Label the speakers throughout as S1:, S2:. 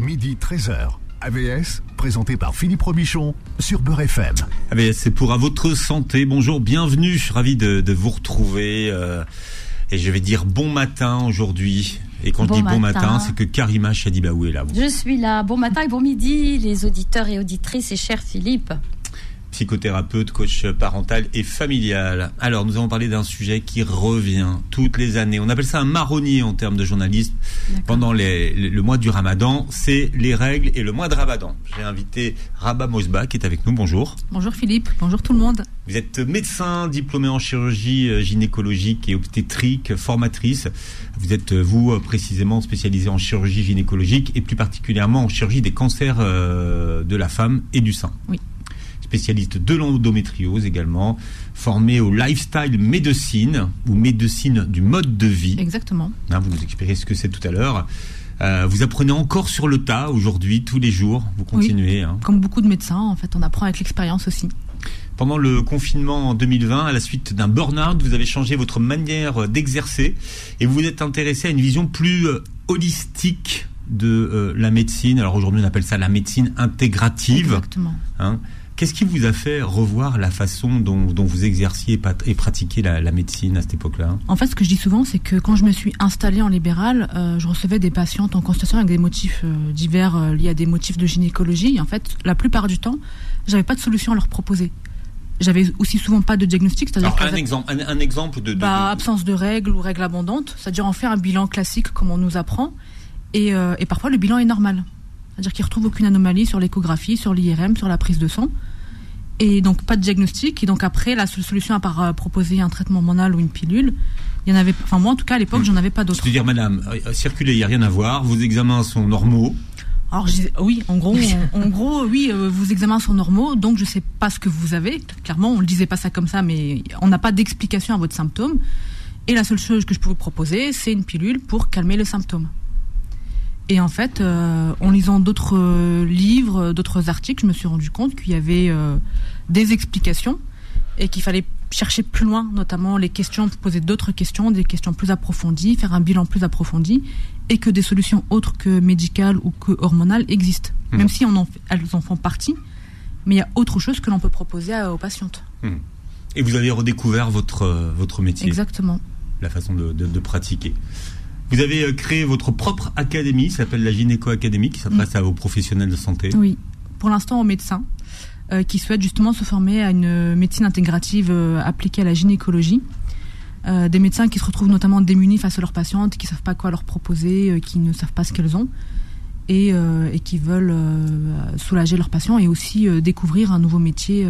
S1: midi 13h. AVS, présenté par Philippe Robichon sur Beurre FM.
S2: AVS, c'est pour à votre santé. Bonjour, bienvenue. Je suis ravi de vous retrouver. Et je vais dire bon matin aujourd'hui. Et quand je dis bon matin, c'est que Karima Chadibaou est là.
S3: Je suis là. Bon matin et bon midi, les auditeurs et auditrices et cher Philippe.
S2: Psychothérapeute, coach parental et familial. Alors, nous allons parler d'un sujet qui revient toutes les années. On appelle ça un marronnier en termes de journalisme. D'accord. Pendant le mois du Ramadan, c'est les règles et le mois de Ramadan. J'ai invité Rabah Mosbah qui est avec nous. Bonjour.
S4: Bonjour Philippe, bonjour tout le monde.
S2: Vous êtes médecin, diplômé en chirurgie gynécologique et obstétrique, formatrice. Vous êtes, vous, précisément spécialisé en chirurgie gynécologique et plus particulièrement en chirurgie des cancers de la femme et du sein.
S4: Oui.
S2: Spécialiste de l'endométriose également, formé au lifestyle médecine ou médecine du mode de vie.
S4: Exactement.
S2: Vous nous expliquerez ce que c'est tout à l'heure. Vous apprenez encore sur le tas aujourd'hui, tous les jours. Vous continuez.
S4: Oui, comme beaucoup de médecins, en fait, on apprend avec l'expérience aussi.
S2: Pendant le confinement en 2020, à la suite d'un burn-out, vous avez changé votre manière d'exercer et vous vous êtes intéressé à une vision plus holistique de la médecine. Alors aujourd'hui, on appelle ça la médecine intégrative.
S4: Exactement.
S2: Qu'est-ce qui vous a fait revoir la façon dont vous exerciez et pratiquiez la médecine à cette époque-là ?
S4: En fait, ce que je dis souvent, c'est que quand je me suis installée en libéral, je recevais des patientes en consultation avec des motifs divers liés à des motifs de gynécologie. Et en fait, la plupart du temps, j'avais pas de solution à leur proposer. J'avais aussi souvent pas de diagnostic. C'est-à-dire
S2: un exemple de...
S4: absence de règles ou règles abondantes. C'est-à-dire on fait un bilan classique comme on nous apprend. Et parfois, le bilan est normal. C'est-à-dire qu'ils ne retrouvent aucune anomalie sur l'échographie, sur l'IRM, sur la prise de sang. Et donc, pas de diagnostic. Et donc, après, la seule solution, à part proposer un traitement hormonal ou une pilule, il y en avait... Enfin, moi, en tout cas, à l'époque, j'en avais pas d'autres.
S2: C'est-à-dire, madame, circuler, il n'y a rien à voir. Vos examens sont normaux.
S4: Alors, oui, en gros, vos examens sont normaux. Donc, je ne sais pas ce que vous avez. Clairement, on ne le disait pas ça comme ça, mais on n'a pas d'explication à votre symptôme. Et la seule chose que je peux vous proposer, c'est une pilule pour calmer le symptôme. Et en fait, en lisant d'autres livres, d'autres articles, je me suis rendu compte qu'il y avait des explications et qu'il fallait chercher plus loin, notamment les questions, poser d'autres questions, des questions plus approfondies, faire un bilan plus approfondi, et que des solutions autres que médicales ou que hormonales existent. Même si elles en font partie, mais il y a autre chose que l'on peut proposer aux patientes.
S2: Et vous avez redécouvert votre métier.
S4: Exactement.
S2: La façon de pratiquer. Vous avez créé votre propre académie, ça s'appelle la Gynéco Académie, qui s'adresse aux professionnels de santé.
S4: Oui, pour l'instant aux médecins qui souhaitent justement se former à une médecine intégrative appliquée à la gynécologie. Des médecins qui se retrouvent notamment démunis face à leurs patientes, qui ne savent pas quoi leur proposer, qui ne savent pas ce qu'elles ont, et qui veulent soulager leurs patients et aussi découvrir un nouveau métier,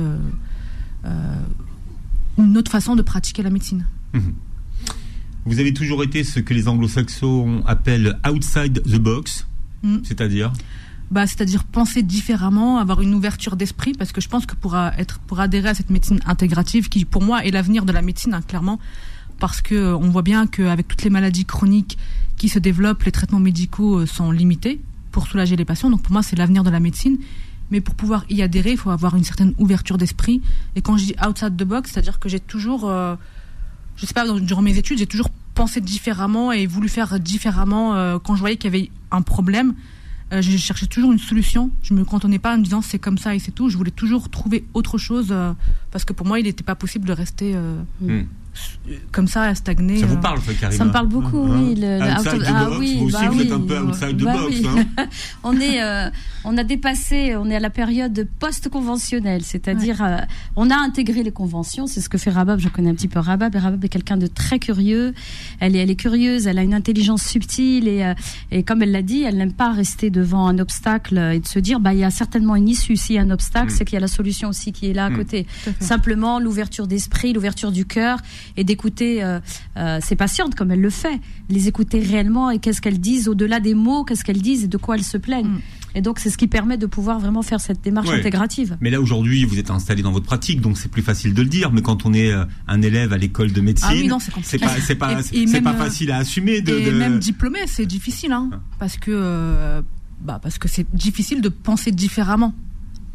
S4: une autre façon de pratiquer la médecine.
S2: Vous avez toujours été ce que les anglo-saxons appellent outside the box, c'est-à-dire
S4: c'est-à-dire penser différemment, avoir une ouverture d'esprit, parce que je pense que pour adhérer à cette médecine intégrative, qui pour moi est l'avenir de la médecine, clairement, parce qu'on voit bien qu'avec toutes les maladies chroniques qui se développent, les traitements médicaux sont limités pour soulager les patients. Donc pour moi, c'est l'avenir de la médecine. Mais pour pouvoir y adhérer, il faut avoir une certaine ouverture d'esprit. Et quand je dis outside the box, c'est-à-dire que j'ai toujours... je sais pas, durant mes études, j'ai toujours pensé différemment et voulu faire différemment. Quand je voyais qu'il y avait un problème, je cherchais toujours une solution. Je me cantonnais pas en me disant c'est comme ça et c'est tout. Je voulais toujours trouver autre chose parce que pour moi, il n'était pas possible de rester comme ça, à stagner.
S2: Ça vous parle, Karima ?
S3: Ça me parle beaucoup, oui.
S2: Outside the box, vous aussi, vous êtes un peu outside the box.
S3: Oui. On a dépassé, on est à la période post-conventionnelle, c'est-à-dire on a intégré les conventions, c'est ce que fait Rabah. Je connais un petit peu Rabah, mais Rabah est quelqu'un de très curieux. Elle est curieuse, elle a une intelligence subtile et comme elle l'a dit, elle n'aime pas rester devant un obstacle et de se dire il y a certainement une issue. S'il y a un obstacle, c'est qu'il y a la solution aussi qui est là à côté. Simplement l'ouverture d'esprit, l'ouverture du cœur et d'écouter ces patientes comme elle le fait, les écouter réellement et qu'est-ce qu'elles disent au-delà des mots, qu'est-ce qu'elles disent et de quoi elles se plaignent. Et donc c'est ce qui permet de pouvoir vraiment faire cette démarche intégrative.
S2: Mais là aujourd'hui vous êtes installé dans votre pratique, donc c'est plus facile de le dire. Mais quand on est un élève à l'école de médecine, c'est pas facile à assumer.
S4: Même diplômé, c'est difficile, parce que c'est difficile de penser différemment.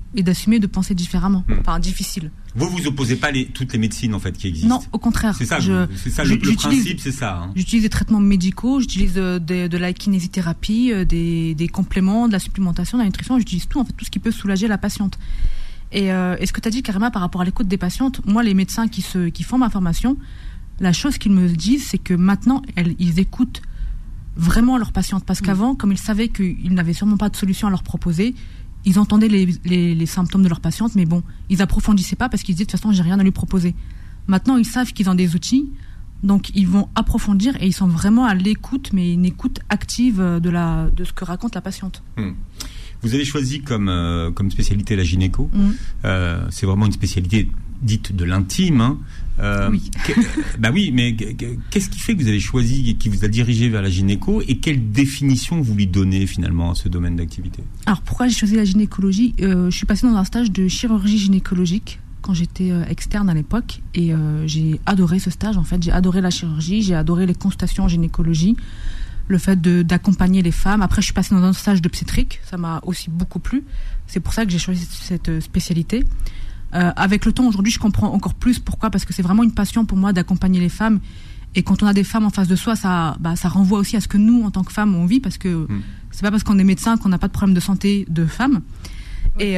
S4: et d'assumer de penser différemment. Enfin, difficile.
S2: Vous opposez pas toutes les médecines en fait qui existent?
S4: Non, au contraire.
S2: C'est ça, le principe, c'est ça. Hein.
S4: J'utilise des traitements médicaux, j'utilise de la kinésithérapie, des compléments, de la supplémentation, de la nutrition, j'utilise tout, en fait, tout ce qui peut soulager la patiente. Et ce que tu as dit, Karima, par rapport à l'écoute des patientes, moi, les médecins qui font ma formation, la chose qu'ils me disent, c'est que maintenant, ils écoutent vraiment leurs patientes. Parce qu'avant, comme ils savaient qu'ils n'avaient sûrement pas de solution à leur proposer, ils entendaient les symptômes de leurs patientes, mais bon, ils approfondissaient pas parce qu'ils disaient de toute façon, j'ai rien à lui proposer. Maintenant, ils savent qu'ils ont des outils, donc ils vont approfondir et ils sont vraiment à l'écoute, mais une écoute active de ce que raconte la patiente.
S2: Vous avez choisi comme spécialité la gynéco. C'est vraiment une spécialité dite de l'intime. Hein.
S4: Oui.
S2: Bah oui, mais qu'est-ce qui fait que vous avez choisi et qui vous a dirigé vers la gynéco et quelle définition vous lui donnez finalement à ce domaine d'activité?
S4: Alors pourquoi j'ai choisi la gynécologie? Je suis passée dans un stage de chirurgie gynécologique quand j'étais externe à l'époque et j'ai adoré ce stage en fait. J'ai adoré la chirurgie, j'ai adoré les consultations en gynécologie, le fait d'accompagner les femmes. Après je suis passée dans un stage d'obstétrique, ça m'a aussi beaucoup plu. C'est pour ça que j'ai choisi cette spécialité. Avec le temps, aujourd'hui, je comprends encore plus pourquoi, parce que c'est vraiment une passion pour moi d'accompagner les femmes. Et quand on a des femmes en face de soi, ça renvoie aussi à ce que nous, en tant que femmes, on vit, parce que c'est pas parce qu'on est médecin qu'on n'a pas de problème de santé de femmes. Et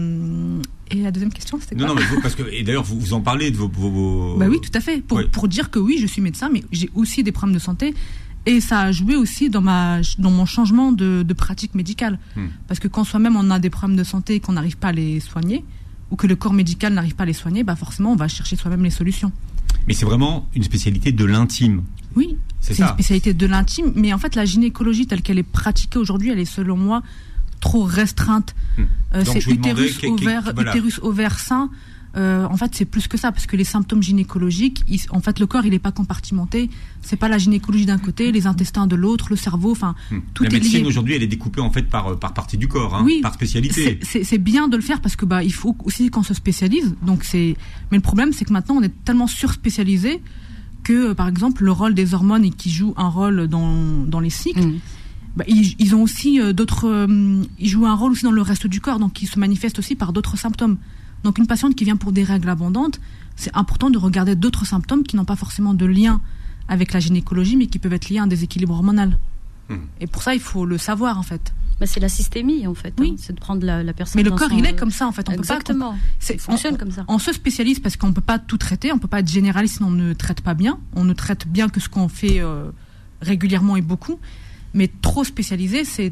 S4: la deuxième question, c'était quoi?
S2: Non, mais parce que, et d'ailleurs, vous en parlez de vos...
S4: Bah oui, tout à fait. Pour dire que oui, je suis médecin, mais j'ai aussi des problèmes de santé. Et ça a joué aussi dans mon changement de pratique médicale. Parce que quand soi-même on a des problèmes de santé et qu'on n'arrive pas à les soigner, ou que le corps médical n'arrive pas à les soigner, bah forcément on va chercher soi-même les solutions.
S2: Mais c'est vraiment une spécialité de l'intime.
S4: Oui, c'est une spécialité de l'intime, mais en fait la gynécologie telle qu'elle est pratiquée aujourd'hui, elle est selon moi trop restreinte. C'est utérus, ovaire, sein. En fait, c'est plus que ça, parce que les symptômes gynécologiques, en fait, le corps, il n'est pas compartimenté. C'est pas la gynécologie d'un côté, les intestins de l'autre, le cerveau, enfin, tout est lié. La médecine aujourd'hui, elle est découpée en fait par partie du corps, hein, par spécialité. C'est bien de le faire parce que il faut aussi qu'on se spécialise. Mais le problème, c'est que maintenant, on est tellement surspécialisé que, par exemple, le rôle des hormones qui joue un rôle dans les cycles. Ils ont aussi ils jouent un rôle aussi dans le reste du corps, donc qui se manifestent aussi par d'autres symptômes. Donc une patiente qui vient pour des règles abondantes, c'est important de regarder d'autres symptômes qui n'ont pas forcément de lien avec la gynécologie, mais qui peuvent être liés à un déséquilibre hormonal. Et pour ça, il faut le savoir, en fait.
S3: C'est la systémie, en fait.
S4: Oui.
S3: C'est de prendre la personne.
S4: Mais le corps, il est comme ça, en fait.
S3: Exactement. Il fonctionne comme ça.
S4: On se spécialise parce qu'on ne peut pas tout traiter, on ne peut pas être généraliste, sinon on ne traite pas bien. On ne traite bien que ce qu'on fait régulièrement et beaucoup. Mais trop spécialisé, c'est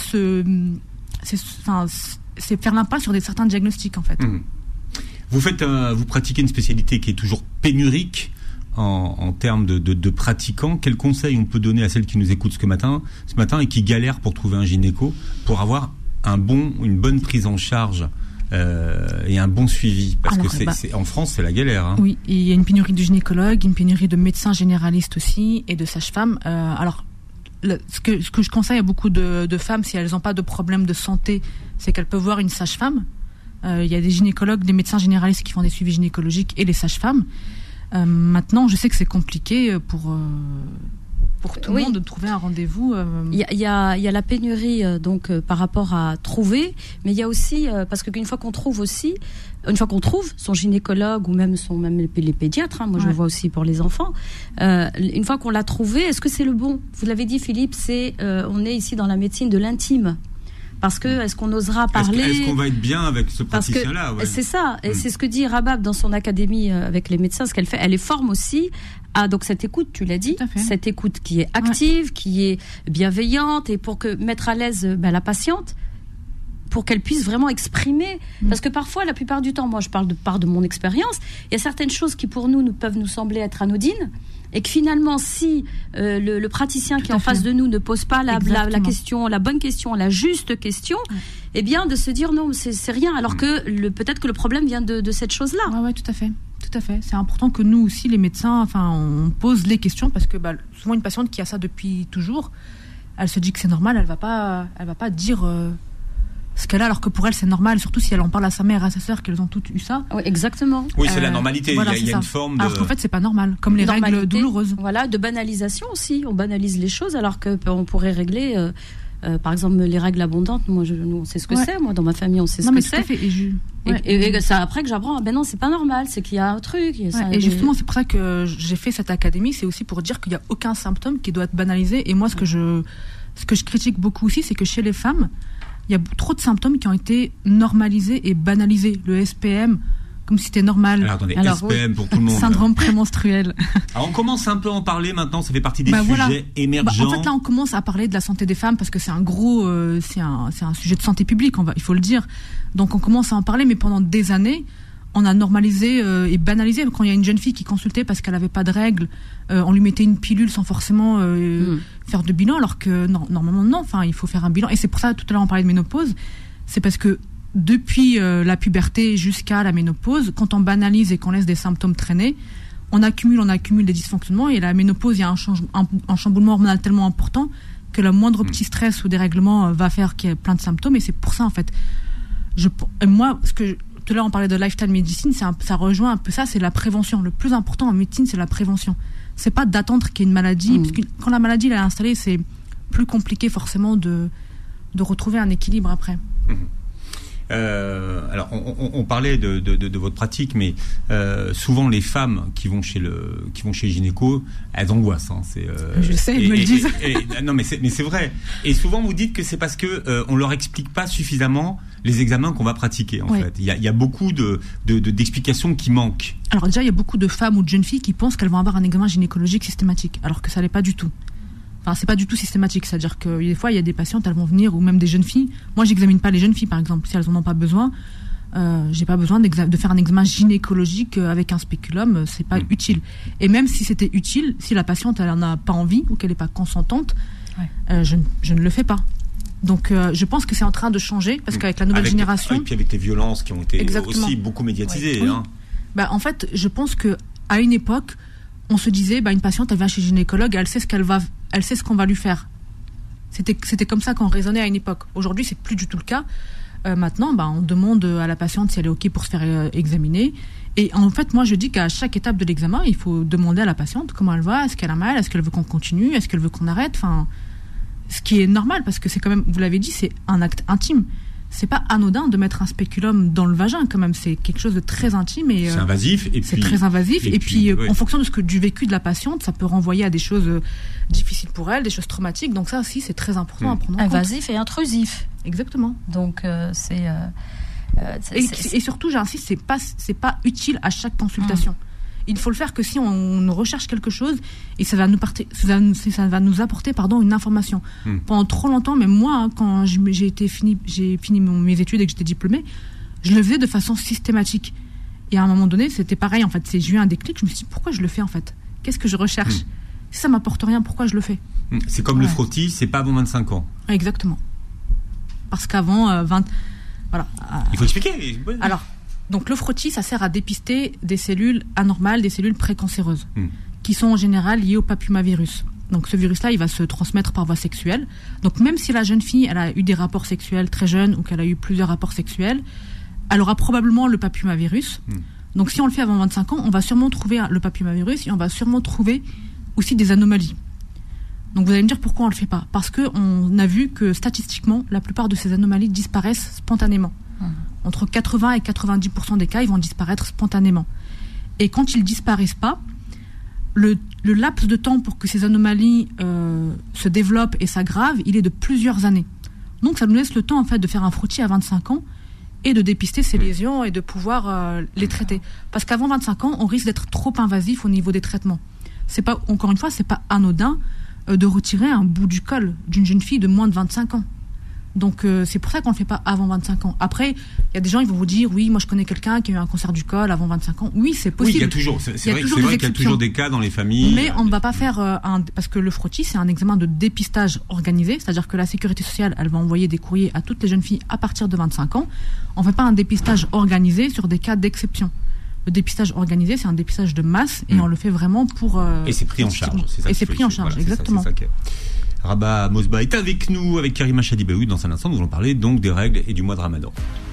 S4: faire l'impasse sur certains diagnostics, en fait.
S2: Vous pratiquez une spécialité qui est toujours pénurique en termes de pratiquants. Quels conseils on peut donner à celles qui nous écoutent ce matin et qui galèrent pour trouver un gynéco, pour avoir une bonne prise en charge et un bon suivi? Parce que en France, c'est la galère. Hein.
S4: Oui, il y a une pénurie de gynécologues, une pénurie de médecins généralistes aussi et de sages-femmes. Ce que je conseille à beaucoup de femmes, si elles n'ont pas de problème de santé, c'est qu'elles peuvent voir une sage-femme. Il y a des gynécologues, des médecins généralistes qui font des suivis gynécologiques et les sages-femmes. Maintenant, je sais que c'est compliqué pour tout le monde de trouver un rendez-vous.
S3: Il y a la pénurie par rapport à trouver, mais il y a aussi parce qu'une fois qu'on trouve son gynécologue ou même les pédiatres, moi je le vois aussi pour les enfants, une fois qu'on l'a trouvé, est-ce que c'est le bon? Vous l'avez dit, Philippe, on est ici dans la médecine de l'intime. Parce que est-ce qu'on osera parler?
S2: Est-ce qu'on va être bien avec ce praticien-là?
S3: C'est ça, et c'est ce que dit Rabab dans son académie avec les médecins, ce qu'elle fait. Elle les forme aussi à donc cette écoute, tu l'as dit, cette écoute qui est active, qui est bienveillante, et pour mettre à l'aise la patiente, pour qu'elle puisse vraiment exprimer. Parce que parfois, la plupart du temps, moi je parle de mon expérience, il y a certaines choses qui pour nous peuvent nous sembler être anodines, et que finalement, si le praticien qui est en face de nous ne pose pas la question, la bonne question, la juste question, eh bien, de se dire non, c'est rien, alors que peut-être que le problème vient de cette chose-là.
S4: Ouais, tout à fait. Tout à fait. C'est important que nous aussi, les médecins, on pose les questions, parce que souvent une patiente qui a ça depuis toujours, elle se dit que c'est normal, elle va pas dire ce qu'elle a, alors que pour elle c'est normal, surtout si elle en parle à sa mère et à sa sœur qu'elles ont toutes eu ça.
S3: Oui, exactement.
S2: Oui, c'est la normalité. Il y a une forme de...
S4: Alors qu'en fait c'est pas normal, comme les règles douloureuses.
S3: Voilà, de banalisation aussi. On banalise les choses alors qu'on pourrait régler par exemple, les règles abondantes, nous, on sait ce que c'est. Moi, dans ma famille, on sait ce que c'est. Et c'est après que j'apprends, non, c'est pas normal, c'est qu'il y a un truc.
S4: Et justement, c'est pour ça que j'ai fait cette académie, c'est aussi pour dire qu'il n'y a aucun symptôme qui doit être banalisé. Et moi, ce que je critique beaucoup aussi, c'est que chez les femmes, il y a trop de symptômes qui ont été normalisés et banalisés. Le SPM, comme si c'était normal.
S2: Alors, attendez, SPM pour tout le monde.
S4: Syndrome prémenstruel.
S2: Alors, on commence un peu à en parler maintenant, ça fait partie des sujets émergents.
S4: En fait, là, on commence à parler de la santé des femmes parce que c'est un gros, c'est un sujet de santé publique, il faut le dire. Donc, on commence à en parler, mais pendant des années, on a normalisé et banalisé. Quand il y a une jeune fille qui consultait parce qu'elle n'avait pas de règles, on lui mettait une pilule sans forcément faire de bilan, alors que normalement, non. Enfin, il faut faire un bilan. Et c'est pour ça, tout à l'heure, on parlait de ménopause. C'est parce que depuis la puberté jusqu'à la ménopause, quand on banalise et qu'on laisse des symptômes traîner, on accumule des dysfonctionnements, et la ménopause, il y a un chamboulement hormonal tellement important que le moindre petit stress ou dérèglement va faire qu'il y ait plein de symptômes. Et c'est pour ça, en fait, moi, tout à l'heure on parlait de lifestyle medicine, ça rejoint un peu ça, c'est la prévention. Le plus important en médecine, c'est la prévention. C'est pas d'attendre qu'il y ait une maladie, parce que quand la maladie est installée, c'est plus compliqué forcément de retrouver un équilibre après.
S2: Alors, on parlait de votre pratique, mais souvent les femmes qui vont chez le gynéco, elles angoissent.
S4: Je sais, ils me le disent.
S2: Non, mais c'est vrai. Et souvent vous dites que c'est parce que on leur explique pas suffisamment les examens qu'on va pratiquer. En fait, il y a beaucoup d'explications qui manquent.
S4: Alors déjà, il y a beaucoup de femmes ou de jeunes filles qui pensent qu'elles vont avoir un examen gynécologique systématique, alors que ça l'est pas du tout. Enfin, c'est pas du tout systématique, c'est-à-dire que des fois il y a des patientes, elles vont venir, ou même des jeunes filles. Moi, j'examine pas les jeunes filles, par exemple, si elles en ont pas besoin. J'ai pas besoin de faire un examen gynécologique avec un spéculum, c'est pas utile. Et même si c'était utile, si la patiente elle en a pas envie ou qu'elle est pas consentante, je ne le fais pas. Donc je pense que c'est en train de changer, parce qu'avec la nouvelle génération,
S2: et puis avec les violences qui ont été aussi beaucoup médiatisées.
S4: Oui. En fait, je pense que à une époque, on se disait, une patiente, elle va chez le gynécologue, elle sait ce qu'on va lui faire. C'était comme ça qu'on raisonnait à une époque. Aujourd'hui, c'est plus du tout le cas. Maintenant, on demande à la patiente si elle est OK pour se faire examiner. Et en fait, moi, je dis qu'à chaque étape de l'examen, il faut demander à la patiente comment elle va, est-ce qu'elle a mal, est-ce qu'elle veut qu'on continue, est-ce qu'elle veut qu'on arrête. Enfin, ce qui est normal, parce que c'est quand même, vous l'avez dit, c'est un acte intime. C'est pas anodin de mettre un spéculum dans le vagin, quand même. C'est quelque chose de très intime et
S2: c'est invasif.
S4: C'est très invasif. Et puis en fonction de du vécu de la patiente, ça peut renvoyer à des choses difficiles pour elle, des choses traumatiques. Donc ça aussi, c'est très important à prendre en compte.
S3: Invasif et intrusif.
S4: Exactement.
S3: Donc
S4: et surtout, j'insiste, c'est pas utile à chaque consultation. Il faut le faire que si on recherche quelque chose et ça va nous apporter une information. Pendant trop longtemps, même moi, quand j'ai fini mes études et que j'étais diplômée, je le faisais de façon systématique. Et à un moment donné, c'était pareil. En fait, j'ai eu un déclic. Je me suis dit, pourquoi je le fais en fait ? Qu'est-ce que je recherche ? Si ça m'apporte rien, pourquoi je le fais ?
S2: C'est comme le frottis, c'est pas avant 25 ans.
S4: Exactement. Parce qu'avant 20, voilà.
S2: Il faut expliquer.
S4: Alors. Donc le frottis, ça sert à dépister des cellules anormales, des cellules précancéreuses, qui sont en général liées au papillomavirus. Donc ce virus-là, il va se transmettre par voie sexuelle. Donc même si la jeune fille, elle a eu des rapports sexuels très jeunes ou qu'elle a eu plusieurs rapports sexuels, elle aura probablement le papillomavirus. Donc si on le fait avant 25 ans, on va sûrement trouver le papillomavirus et on va sûrement trouver aussi des anomalies. Donc vous allez me dire pourquoi on le fait pas ? Parce qu'on a vu que statistiquement, la plupart de ces anomalies disparaissent spontanément. Entre 80 et 90% des cas, ils vont disparaître spontanément. Et quand ils disparaissent pas, le laps de temps pour que ces anomalies se développent et s'aggravent, il est de plusieurs années. Donc ça nous laisse le temps en fait de faire un frottis à 25 ans et de dépister ces lésions et de pouvoir les traiter. Parce qu'avant 25 ans, on risque d'être trop invasif au niveau des traitements. C'est pas, encore une fois, c'est pas anodin de retirer un bout du col d'une jeune fille de moins de 25 ans. Donc c'est pour ça qu'on ne le fait pas avant 25 ans. Après, il y a des gens, ils vont vous dire, oui, moi je connais quelqu'un qui a eu un cancer du col avant 25 ans. Oui, c'est possible.
S2: Oui, il y a toujours, c'est vrai qu'il y a toujours des cas dans les familles.
S4: Mais on ne va pas faire parce que le frottis, c'est un examen de dépistage organisé, c'est-à-dire que la sécurité sociale, elle va envoyer des courriers à toutes les jeunes filles à partir de 25 ans. On ne fait pas un dépistage organisé sur des cas d'exception. Le dépistage organisé, c'est un dépistage de masse et on le fait vraiment pour...
S2: et c'est pris en charge. C'est ça,
S4: et c'est pris en charge, exactement.
S2: C'est ça Rahba Mosba est avec nous, avec Karima Chadibaoui. Dans un instant, nous allons parler donc des règles et du mois de Ramadan.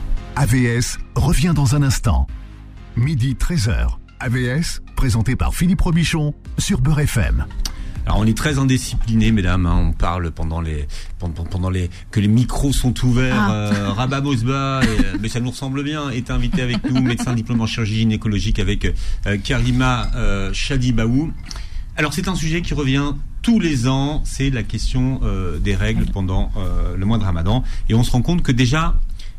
S1: AVS revient dans un instant. Midi 13h. AVS, présenté par Philippe Robichon sur Beurre FM.
S2: Alors on est très indisciplinés, mesdames. Hein. On parle pendant que les micros sont ouverts. Rabab Osba, mais ça nous ressemble bien, est invité avec nous, médecin diplômé en chirurgie gynécologique avec Karima Chadibaou. Alors c'est un sujet qui revient tous les ans. C'est la question des règles pendant le mois de Ramadan, et on se rend compte que déjà,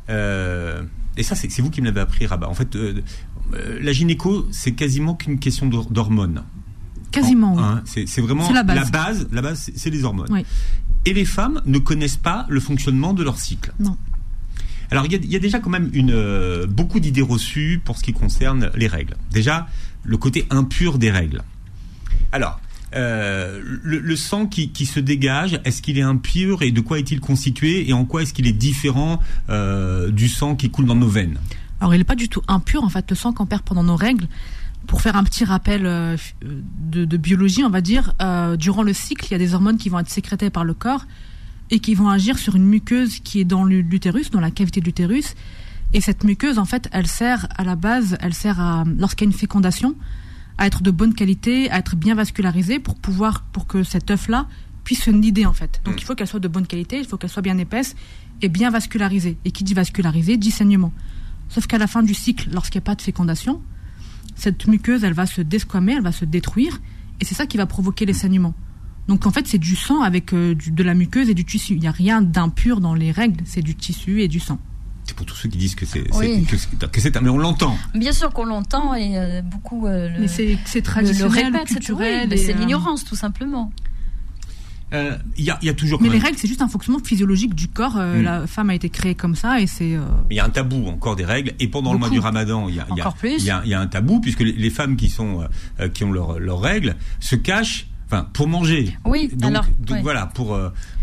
S2: et ça c'est vous qui me l'avez appris, Rabab. En fait, la gynéco, c'est quasiment qu'une question d'hormones.
S4: Quasiment, oui.
S2: C'est vraiment la base. La base, c'est les hormones.
S4: Oui.
S2: Et les femmes ne connaissent pas le fonctionnement de leur cycle.
S4: Non.
S2: Alors, il y a déjà quand même beaucoup d'idées reçues pour ce qui concerne les règles. Déjà, le côté impur des règles. Alors, le sang qui se dégage, est-ce qu'il est impur et de quoi est-il constitué et en quoi est-ce qu'il est différent du sang qui coule dans nos veines ?
S4: Alors, il n'est pas du tout impur, en fait, le sang qu'on perd pendant nos règles. Pour faire un petit rappel de biologie, on va dire, durant le cycle, il y a des hormones qui vont être sécrétées par le corps et qui vont agir sur une muqueuse qui est dans l'utérus, dans la cavité de l'utérus. Et cette muqueuse, en fait, elle sert à, lorsqu'il y a une fécondation, à être de bonne qualité, à être bien vascularisée pour que cet œuf-là puisse se nider, en fait. Donc il faut qu'elle soit de bonne qualité, il faut qu'elle soit bien épaisse et bien vascularisée. Et qui dit vascularisée, dit saignement. Sauf qu'à la fin du cycle, lorsqu'il n'y a pas de fécondation, cette muqueuse, elle va se desquamer, elle va se détruire, et c'est ça qui va provoquer les saignements. Donc en fait, c'est du sang avec de la muqueuse et du tissu. Il n'y a rien d'impur dans les règles, c'est du tissu et du sang.
S2: C'est pour tous ceux qui disent que c'est
S3: mais
S2: on l'entend.
S3: Bien sûr qu'on l'entend, et beaucoup
S4: mais c'est traditionnel,
S3: le répète,
S4: culturel.
S3: Mais c'est l'ignorance, tout simplement.
S2: Il y a toujours.
S4: Mais les règles, c'est juste un fonctionnement physiologique du corps. La femme a été créée comme ça, et c'est.
S2: Il y a un tabou encore des règles, et pendant le mois du Ramadan, il y a un tabou, puisque les femmes qui ont leurs règles se cachent, pour manger.
S3: Oui.
S2: Donc voilà, pour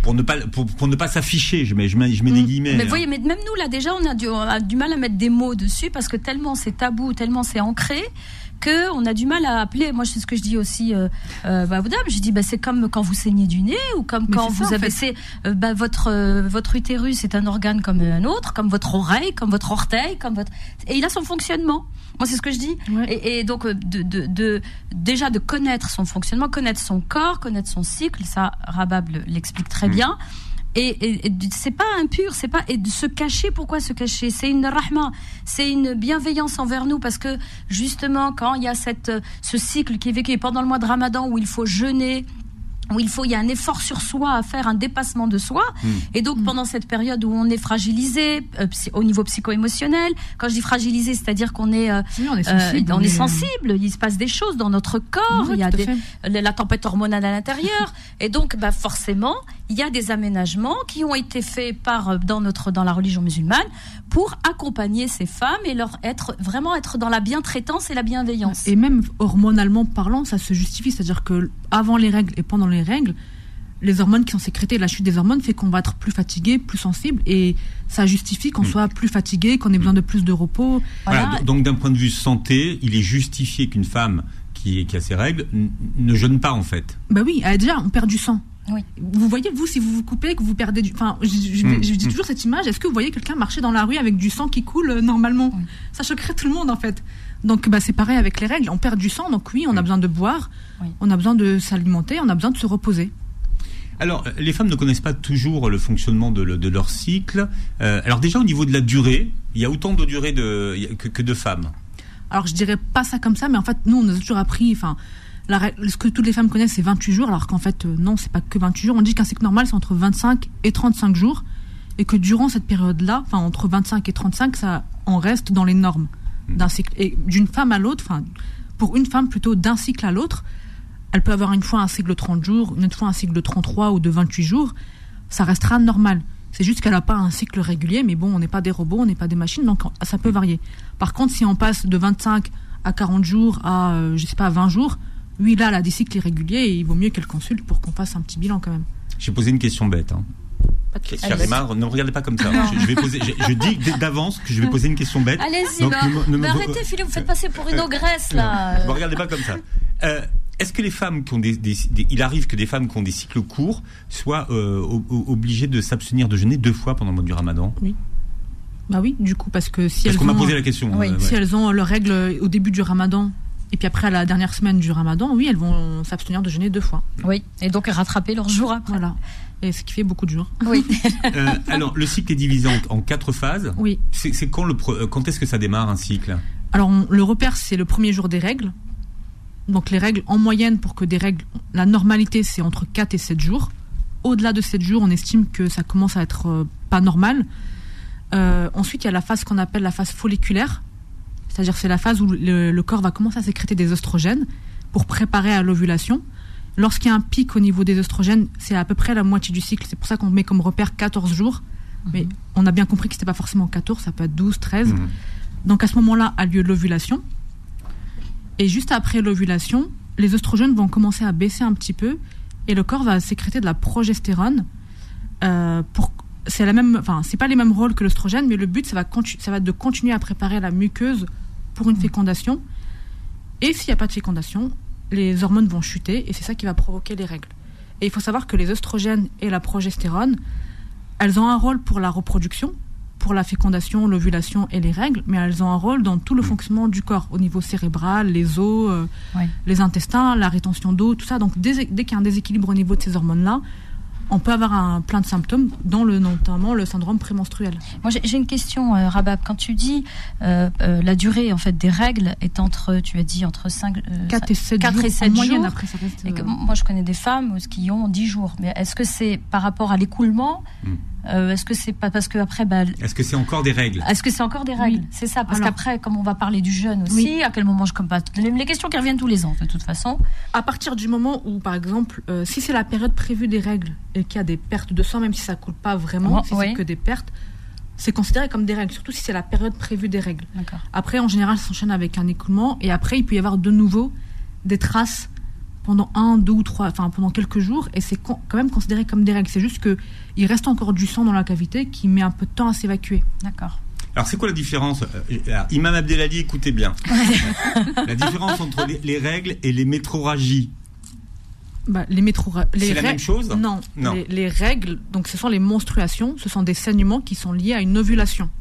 S2: ne pas s'afficher. Je mets des guillemets.
S3: Mais voyez, mais même nous là déjà, on a du mal à mettre des mots dessus, parce que tellement c'est tabou, tellement c'est ancré, que on a du mal à appeler. Moi, c'est ce que je dis aussi aux dames. Je dis, c'est comme quand vous saignez du nez, ou comme quand vous abaissez votre utérus est un organe comme un autre, comme votre oreille, comme votre orteil, et il a son fonctionnement. Moi, c'est ce que je dis. Ouais. Et donc déjà de connaître son fonctionnement, connaître son corps, connaître son cycle, ça Rabab l'explique très bien. Et c'est pas impur, c'est pas, et de se cacher. Pourquoi se cacher? C'est une rahma, c'est une bienveillance envers nous, parce que justement quand il y a ce cycle qui est vécu pendant le mois de Ramadan, où il faut jeûner, où il y a un effort sur soi à faire, un dépassement de soi, et donc pendant cette période où on est fragilisé au niveau psycho-émotionnel. Quand je dis fragilisé, c'est-à-dire qu'on est sensible, il se passe des choses dans notre corps, il y a la tempête hormonale à l'intérieur, et donc forcément il y a des aménagements qui ont été faits dans la religion musulmane pour accompagner ces femmes et être dans la bientraitance et la bienveillance.
S4: Et même hormonalement parlant, ça se justifie, c'est-à-dire que avant les règles et pendant les règles, les hormones qui sont sécrétées, la chute des hormones fait qu'on va être plus fatigué, plus sensible, et ça justifie qu'on soit plus fatigué, qu'on ait besoin de plus de repos.
S2: Voilà. Donc d'un point de vue santé, il est justifié qu'une femme qui a ses règles ne jeûne pas, en fait.
S4: Bah oui, déjà on perd du sang.
S3: Oui.
S4: Vous voyez, vous, si vous vous coupez, que vous perdez du... Enfin, je dis toujours cette image, est-ce que vous voyez quelqu'un marcher dans la rue avec du sang qui coule normalement? Ça choquerait tout le monde, en fait. Donc c'est pareil avec les règles, on perd du sang, donc oui, on a besoin de boire, on a besoin de s'alimenter, on a besoin de se reposer.
S2: Alors, les femmes ne connaissent pas toujours le fonctionnement de leur cycle. Alors déjà, au niveau de la durée, il y a autant de durée que de femmes.
S4: Alors, je dirais pas ça comme ça, mais en fait, nous, on nous a toujours appris... ce que toutes les femmes connaissent, c'est 28 jours, alors qu'en fait, non, c'est pas que 28 jours. On dit qu'un cycle normal, c'est entre 25 et 35 jours, et que durant cette période-là, entre 25 et 35, ça en reste dans les normes d'un cycle. Et d'une femme à l'autre, pour une femme plutôt d'un cycle à l'autre, elle peut avoir une fois un cycle de 30 jours, une autre fois un cycle de 33 ou de 28 jours, ça restera normal. C'est juste qu'elle n'a pas un cycle régulier, mais bon, on n'est pas des robots, on n'est pas des machines, donc ça peut varier. Par contre, si on passe de 25 à 40 jours à, 20 jours, oui, là, elle a des cycles irréguliers, et il vaut mieux qu'elle consulte pour qu'on fasse un petit bilan quand même.
S2: J'ai posé une question bête. Karima, ne me regardez pas comme ça. Je dis d'avance que je vais poser une question bête.
S3: Allez-y, arrêtez, Philippe, vous faites passer pour une ogresse, là.
S2: Ne me regardez pas comme ça. Est-ce que les femmes qui ont il arrive que des femmes qui ont des cycles courts soient obligées de s'abstenir de jeûner 2 fois pendant le mois du Ramadan?
S4: Oui. Bah oui, du coup, parce que si
S2: qu'on m'a posé la question.
S4: Si elles ont leurs règles au début du Ramadan, Et puis après, à la dernière semaine du Ramadan, oui, elles vont s'abstenir de jeûner 2 fois.
S3: Oui, et donc rattraper leurs jours après.
S4: Voilà. Et ce qui fait beaucoup de jours.
S3: Oui.
S2: Alors, le cycle est divisé en 4 phases.
S4: Oui.
S2: C'est quand est-ce que ça démarre un cycle?
S4: Alors, le repère, c'est le premier jour des règles. Donc, les règles, en moyenne, pour que des règles, la normalité, c'est entre 4 et 7 jours. Au-delà de 7 jours, on estime que ça commence à être pas normal. Ensuite, il y a la phase qu'on appelle la phase folliculaire. C'est-à-dire c'est la phase où le corps va commencer à sécréter des oestrogènes pour préparer à l'ovulation. Lorsqu'il y a un pic au niveau des oestrogènes, c'est à peu près la moitié du cycle. C'est pour ça qu'on met comme repère 14 jours. Mais on a bien compris que ce n'était pas forcément 14, ça peut être 12, 13. Donc à ce moment-là a lieu l'ovulation. Et juste après l'ovulation, les oestrogènes vont commencer à baisser un petit peu et le corps va sécréter de la progestérone. C'est pas les mêmes rôles que l'œstrogène, mais le but, ça va être de continuer à préparer la muqueuse pour une fécondation. Et s'il n'y a pas de fécondation, les hormones vont chuter et c'est ça qui va provoquer les règles. Et il faut savoir que les oestrogènes et la progestérone, elles ont un rôle pour la reproduction, pour la fécondation, l'ovulation et les règles, mais elles ont un rôle dans tout le fonctionnement du corps, au niveau cérébral, les os, les intestins, la rétention d'eau, tout ça. Donc dès qu'il y a un déséquilibre au niveau de ces hormones-là, on peut avoir plein de symptômes, dont notamment le syndrome prémenstruel.
S3: Moi, j'ai une question, Rabab. Quand tu dis la durée en fait des règles est entre
S4: 4 et 7 jours.
S3: En moyenne,
S4: jours. Après, ça reste,
S3: moi, je connais des femmes qui ont 10 jours. Mais est-ce que c'est par rapport à l'écoulement est-ce que c'est pas parce que après
S2: est-ce que c'est encore des règles?
S3: Est-ce que c'est encore des règles? C'est ça, parce qu'après, comme on va parler du jeûne aussi, à quel moment je pas les questions qui reviennent tous les ans de toute façon.
S4: À partir du moment où, par exemple, si c'est la période prévue des règles et qu'il y a des pertes de sang, même si ça coule pas vraiment, si c'est que des pertes, c'est considéré comme des règles, surtout si c'est la période prévue des règles.
S3: D'accord.
S4: Après, en général, ça s'enchaîne avec un écoulement et après, il peut y avoir de nouveau des traces pendant 1, 2 ou 3, pendant quelques jours, et c'est quand même considéré comme des règles. C'est juste qu'il reste encore du sang dans la cavité qui met un peu de temps à s'évacuer.
S3: D'accord.
S2: Alors, c'est quoi la différence? Imam Abdelali, écoutez bien. La différence entre les règles et les métroragies. C'est la même chose?
S4: Non. Les règles, donc ce sont les menstruations, ce sont des saignements qui sont liés à une ovulation.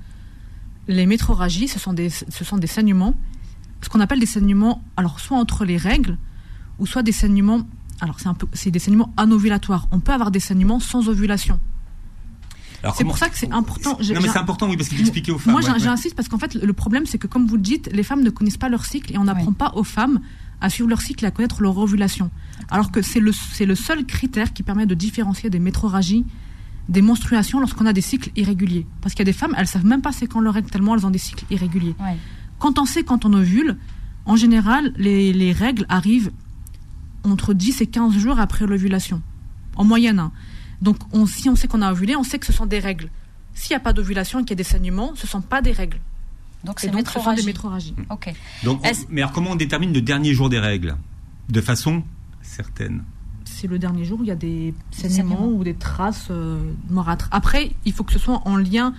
S4: Les métroragies, ce sont des saignements, ce qu'on appelle des saignements, alors soit entre les règles, ou soit des saignements, alors c'est des saignements anovulatoires. On peut avoir des saignements sans ovulation. Alors c'est pour ça que c'est important.
S2: Mais c'est important, oui, parce qu'il expliquait aux femmes.
S4: Moi, j'insiste parce qu'en fait, le problème, c'est que comme vous le dites, les femmes ne connaissent pas leur cycle et on n'apprend pas aux femmes à suivre leur cycle et à connaître leur ovulation. Alors que c'est le seul critère qui permet de différencier des métroragies, des menstruations lorsqu'on a des cycles irréguliers. Parce qu'il y a des femmes, elles savent même pas c'est quand leur règle, tellement elles ont des cycles irréguliers. Ouais. Quand on ovule, en général, les règles arrivent entre 10 et 15 jours après l'ovulation, en moyenne. Donc, si on sait qu'on a ovulé, on sait que ce sont des règles. S'il n'y a pas d'ovulation et qu'il y a des saignements, ce ne sont pas des règles.
S3: Donc,
S4: ce sont des métroragies.
S3: Okay.
S2: Donc, mais alors, comment on détermine le dernier jour des règles? De façon certaine.
S4: C'est le dernier jour où il y a des saignements ou des traces noirâtres. Après, il faut que ce soit en lien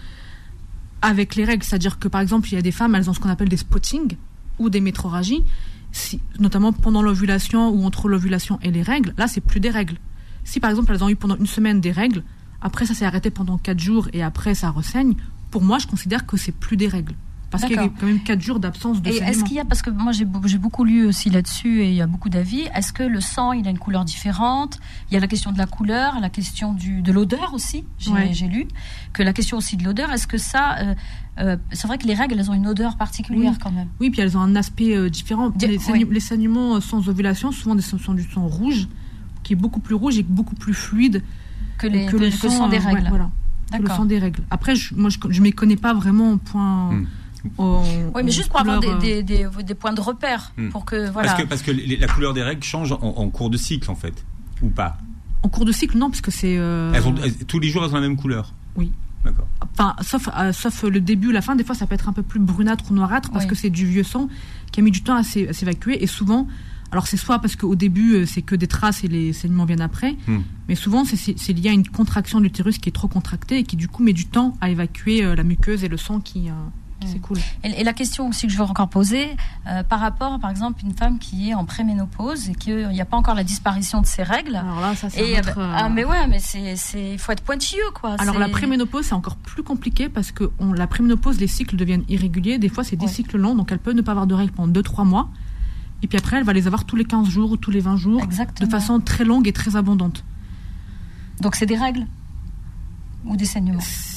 S4: avec les règles. C'est-à-dire que, par exemple, il y a des femmes, elles ont ce qu'on appelle des spottings ou des métroragies. Notamment pendant l'ovulation ou entre l'ovulation et les règles, là, c'est plus des règles. Si, par exemple, elles ont eu pendant une semaine des règles, après, ça s'est arrêté pendant 4 jours et après, ça ressaigne, pour moi, je considère que c'est plus des règles. Parce qu'il y a quand même 4 jours d'absence de saignement.
S3: Et est-ce qu'il y a, parce que moi, j'ai beaucoup lu aussi là-dessus et il y a beaucoup d'avis, est-ce que le sang, il a une couleur différente? Il y a la question de la couleur, la question de l'odeur aussi. J'ai lu que la question aussi de l'odeur, est-ce que ça... c'est vrai que les règles, elles ont une odeur particulière quand même.
S4: Oui, puis elles ont un aspect différent. Les saignements sans ovulation, souvent sont du sang rouge, qui est beaucoup plus rouge et beaucoup plus fluide
S3: que le sang des règles.
S4: Voilà, que le sang des règles. Après, je ne m'y connais pas vraiment au point...
S3: Oui, mais juste pour avoir des points de repère. Pour que, voilà.
S2: Parce que la couleur des règles change en cours de cycle, en fait. Ou pas?
S4: En cours de cycle, non, parce que c'est...
S2: tous les jours, elles ont la même couleur?
S4: Oui.
S2: D'accord.
S4: Enfin, sauf le début, la fin, des fois, ça peut être un peu plus brunâtre ou noirâtre, parce que c'est du vieux sang qui a mis du temps à s'évacuer. Et souvent, alors c'est soit parce qu'au début, c'est que des traces et les saignements viennent après, mais souvent, c'est lié à une contraction de l'utérus qui est trop contractée et qui, du coup, met du temps à évacuer la muqueuse et le sang qui... C'est cool.
S3: Et la question aussi que je veux encore poser, par rapport, par exemple, une femme qui est en préménopause et qu'il n'y a pas encore la disparition de ses règles.
S4: Alors là, ça c'est
S3: mais il faut être pointilleux, quoi.
S4: Alors la préménopause, c'est encore plus compliqué parce que la préménopause, les cycles deviennent irréguliers. Des fois, c'est des cycles longs, donc elle peut ne pas avoir de règles pendant 2-3 mois. Et puis après, elle va les avoir tous les 15 jours ou tous les 20 jours.
S3: Exactement.
S4: De façon très longue et très abondante.
S3: Donc c'est des règles ou des saignements?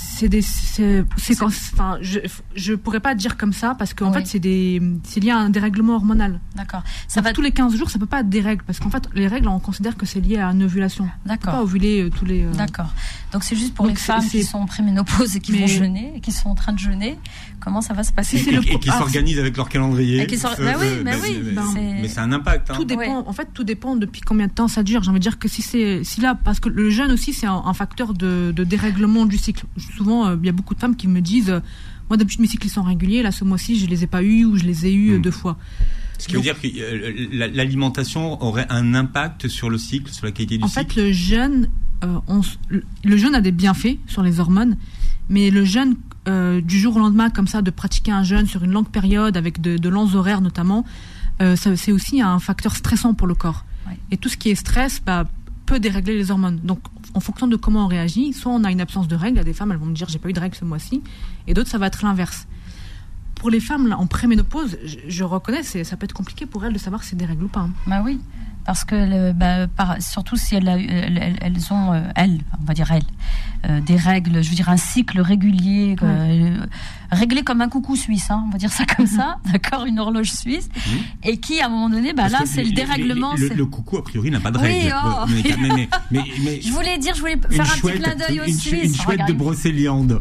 S4: Je pourrais pas dire comme ça parce qu'en fait c'est lié à un dérèglement hormonal.
S3: D'accord.
S4: Tous les 15 jours, ça peut pas être des règles parce qu'en fait les règles on considère que c'est lié à une ovulation.
S3: D'accord.
S4: On peut pas ovuler tous les.
S3: D'accord. Donc c'est juste pour les femmes qui sont en préménopause et qui vont jeûner, et qui sont en train de jeûner. Comment ça va se passer?
S2: Et qui s'organisent avec leur calendrier. Mais c'est un impact.
S4: Tout dépend. En fait, tout dépend depuis combien de temps ça dure. J'ai envie de dire que parce que le jeûne aussi c'est un facteur de dérèglement du cycle. Souvent, il y a beaucoup de femmes qui me disent moi d'habitude mes cycles sont réguliers, là ce mois-ci je les ai pas eus ou je les ai eus 2 fois.
S2: Ce qui veut dire que l'alimentation aurait un impact sur le cycle, sur la qualité du cycle.
S4: En fait, le jeûne a des bienfaits sur les hormones, mais le jeûne du jour au lendemain comme ça, de pratiquer un jeûne sur une longue période avec de longs horaires notamment, c'est aussi un facteur stressant pour le corps. Ouais. Et tout ce qui est stress peut dérégler les hormones. Donc en fonction de comment on réagit, soit on a une absence de règles, il y a des femmes elles vont me dire j'ai pas eu de règles ce mois-ci, et d'autres ça va être l'inverse. Pour les femmes là, en préménopause, je reconnais, ça peut être compliqué pour elles de savoir si c'est des règles ou pas.
S3: Bah oui, parce que surtout si elles ont, on va dire des règles, je veux dire un cycle régulier, réglé comme un coucou suisse, on va dire ça comme ça, d'accord, une horloge suisse, et qui à un moment donné, là c'est le dérèglement.
S2: Le coucou a priori n'a pas de règles.
S3: Oui, mais je voulais faire un petit clin d'œil aux Suisses.
S2: Une chouette de Brocéliande.